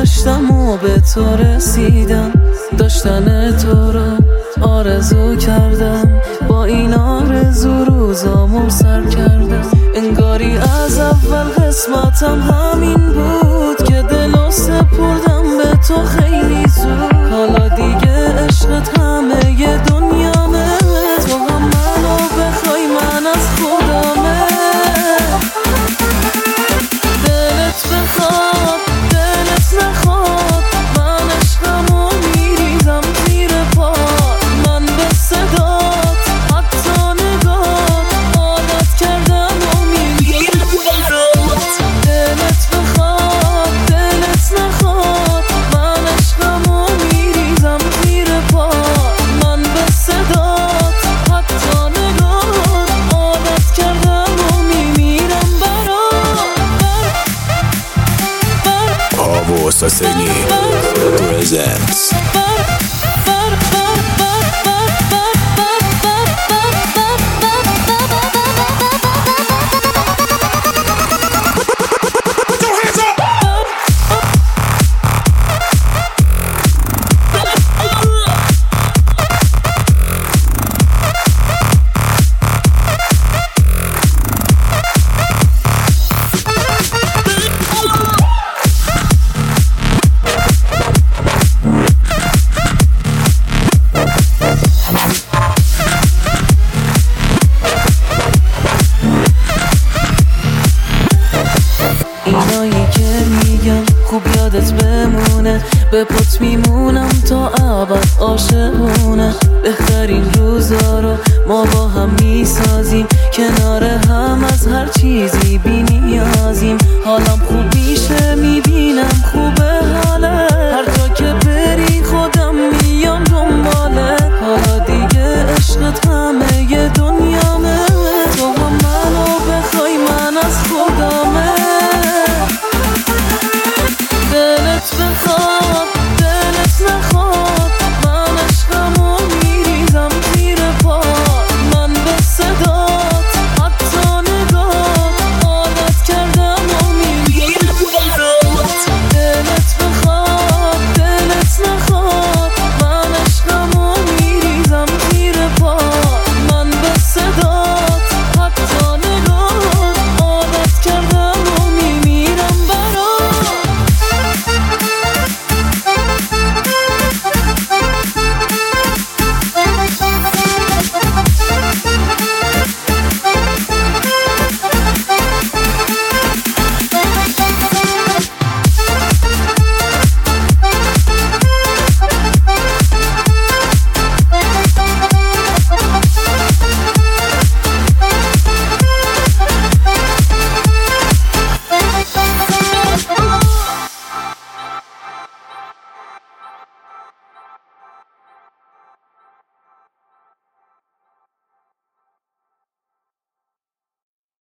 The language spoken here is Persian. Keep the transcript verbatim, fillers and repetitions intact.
داشتم و به تو رسیدم، داشتن تو رو آرزو کردم، با این آرزو روزامو سر کردم. انگاری از اول قسمتم همین بود که دلو سپردم به تو خیلی زود. حالا دیگه عشقت همه ی دنیامه، تو هم منو بخوای من از خودمه. دلت بخواد دلت نخواد، من عشقمو میریزم زیر پا. من به صدات حتی نگات عادت کردم و میمیرم برات. دلت بخواد دلت نخواد، من عشقمو میریزم زیر پا. من به صدات حتی نگات عادت کردم و میمیرم برات. Pavo Saseni presents اینایی که میگم خوب یادت بمونه، به پات میمونم تا ابد عاشقونه. بهترین روزا رو ما با هم میسازیم، کنار هم از هر چیزی بی